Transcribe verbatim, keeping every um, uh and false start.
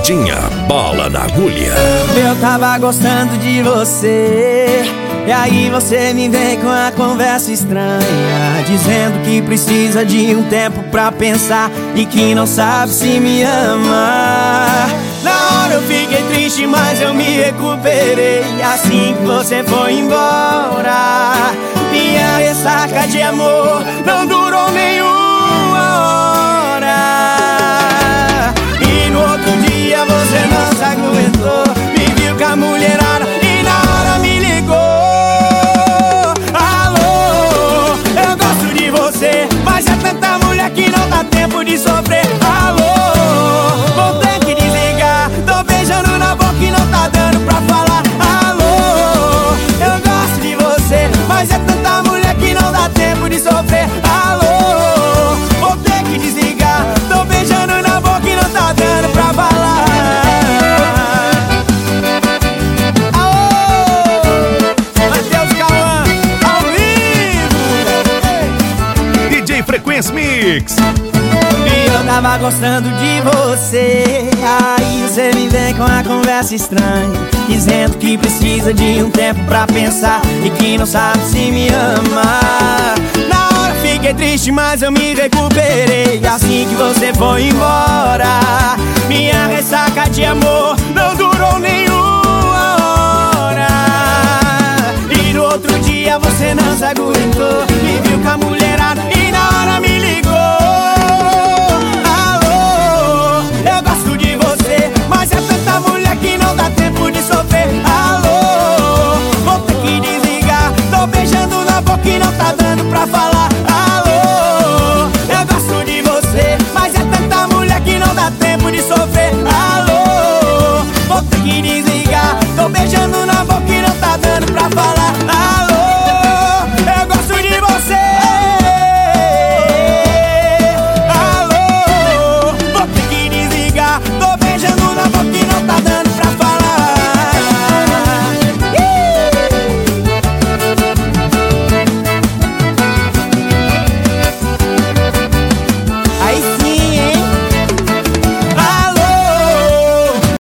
Verdinha, bala na agulha. Eu tava gostando de você, e aí você me vem com a conversa estranha, dizendo que precisa de um tempo pra pensar e que não sabe se me ama. Na hora eu fiquei triste, mas eu me recuperei assim que você foi embora. Minha ressaca de amor não durou nenhuma hora. E no outro dia você não se aguentou, me viu com a mulherada e na hora me ligou. Alô, eu gosto de você, mas é tanta mulher que não dá tempo de sofrer. Alô, vou ter que desligar, tô beijando na boca e não tá dando pra falar. Alô, eu gosto de você, mas é tanta mulher que não dá tempo de sofrer. Alô, vou ter que desligar, tô beijando na boca e não tá dando pra falar. Aô, Matheus Cauã, ao vivo. D J Frequência Mix. E eu tava gostando de você, aí você me vem com a conversa estranha, dizendo que precisa de um tempo pra pensar e que não sabe se me ama. Na hora fiquei triste, mas eu me recuperei assim que você foi embora. Minha ressaca de amor não durou nenhuma hora. E no outro dia você não se aguentou, me viu com a mulher